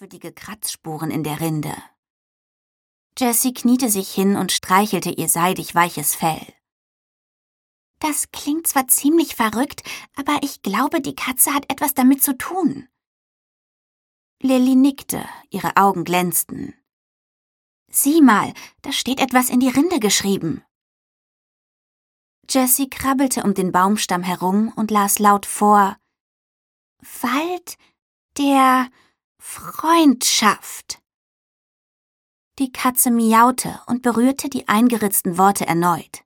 merkwürdige Kratzspuren in der Rinde. Jessie kniete sich hin und streichelte ihr seidig weiches Fell. »Das klingt zwar ziemlich verrückt, aber ich glaube, die Katze hat etwas damit zu tun.« Lilly nickte, ihre Augen glänzten. »Sieh mal, da steht etwas in die Rinde geschrieben.« Jessie krabbelte um den Baumstamm herum und las laut vor: »Wald der Freundschaft.« Die Katze miaute und berührte die eingeritzten Worte erneut.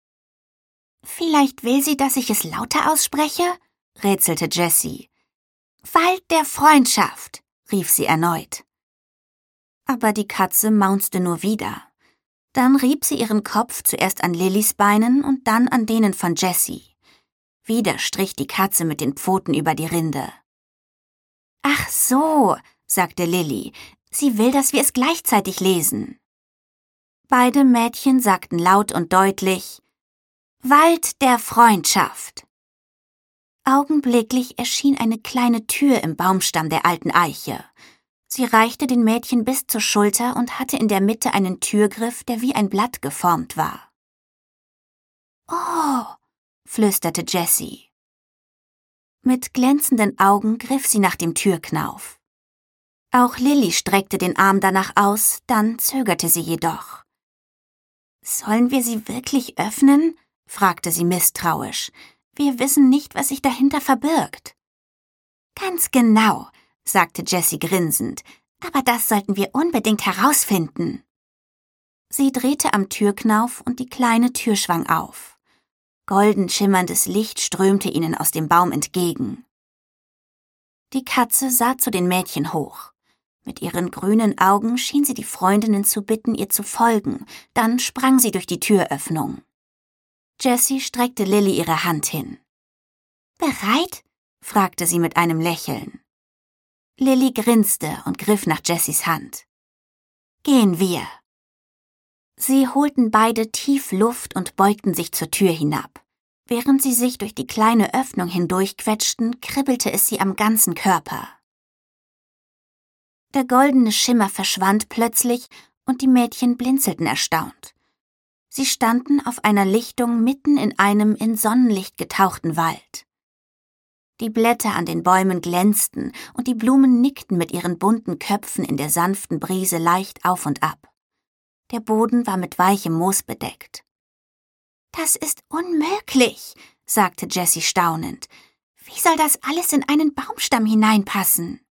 »Vielleicht will sie, dass ich es lauter ausspreche?« rätselte Jessie. »Wald der Freundschaft«, rief sie erneut. Aber die Katze maunzte nur wieder. Dann rieb sie ihren Kopf zuerst an Lillys Beinen und dann an denen von Jessie. Wieder strich die Katze mit den Pfoten über die Rinde. »Ach so«, sagte Lilly, »sie will, dass wir es gleichzeitig lesen.« Beide Mädchen sagten laut und deutlich: »Wald der Freundschaft.« Augenblicklich erschien eine kleine Tür im Baumstamm der alten Eiche. Sie reichte den Mädchen bis zur Schulter und hatte in der Mitte einen Türgriff, der wie ein Blatt geformt war. »Oh«, flüsterte Jessie. Mit glänzenden Augen griff sie nach dem Türknauf. Auch Lilly streckte den Arm danach aus, dann zögerte sie jedoch. »Sollen wir sie wirklich öffnen?« fragte sie misstrauisch. »Wir wissen nicht, was sich dahinter verbirgt.« »Ganz genau«, sagte Jessie grinsend, »aber das sollten wir unbedingt herausfinden.« Sie drehte am Türknauf und die kleine Tür schwang auf. Golden schimmerndes Licht strömte ihnen aus dem Baum entgegen. Die Katze sah zu den Mädchen hoch. Mit ihren grünen Augen schien sie die Freundinnen zu bitten, ihr zu folgen, dann sprang sie durch die Türöffnung. Jessie streckte Lilly ihre Hand hin. »Bereit?« fragte sie mit einem Lächeln. Lilly grinste und griff nach Jessies Hand. »Gehen wir.« Sie holten beide tief Luft und beugten sich zur Tür hinab. Während sie sich durch die kleine Öffnung hindurchquetschten, kribbelte es sie am ganzen Körper. Der goldene Schimmer verschwand plötzlich und die Mädchen blinzelten erstaunt. Sie standen auf einer Lichtung mitten in einem in Sonnenlicht getauchten Wald. Die Blätter an den Bäumen glänzten und die Blumen nickten mit ihren bunten Köpfen in der sanften Brise leicht auf und ab. Der Boden war mit weichem Moos bedeckt. »Das ist unmöglich«, sagte Jessie staunend. »Wie soll das alles in einen Baumstamm hineinpassen?«